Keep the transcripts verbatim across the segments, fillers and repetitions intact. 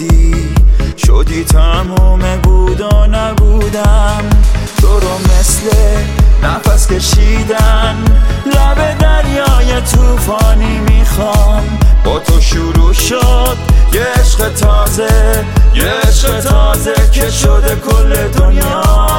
بودی، شدی تموم بود و نبودم. تو رو مثل نفس کشیدن لب دریای توفانی میخوام. با تو شروع شد یه عشق تازه، یه عشق تازه که شده کل دنیا.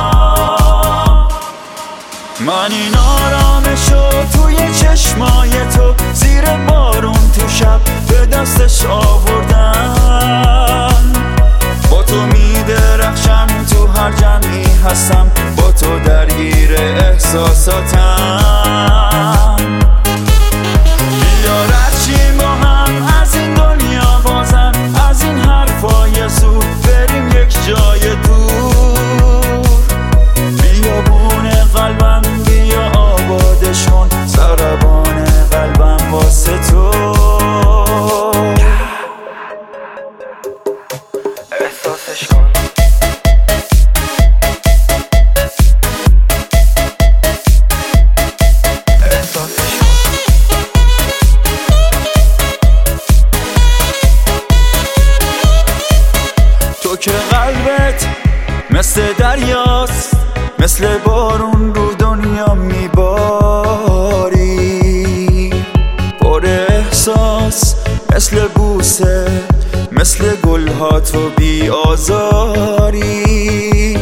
من این آرامشو توی چشمای تو، زیر بارون تو شب به دستش آوردم. با تو میدرخشم، تو هر جمعی هستم، با تو درگیر احساساتم. بیا رد شیم با هم از این دنیا بازم، از این حرفای زود بریم یک جای دور. بیابون قلبم بیا آبادشون، ضربان قلبم واسه تو. احساسش کن، احساسش کن. تو که قلبت مثل دریاست، مثل بارون رو دنیا میباری. پر احساس مثل بوسه، مثل گلها تو بی آزاری.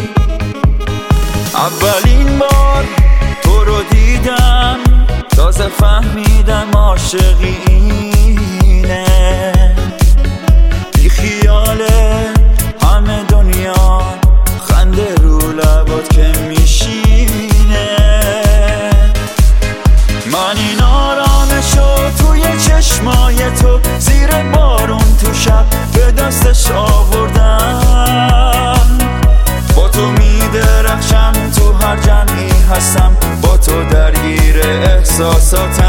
اولین بار تو رو دیدم، تازه فهمیدم عاشقی اینه. بی خیاله همه دنیا، خنده رو لبات که میشینه. من این آرامشو توی چشمای تو، زیر بارون تو شب به دستش آوردم. با تو میدرخشم، تو هر جمعی هستم، با تو درگیر احساساتم.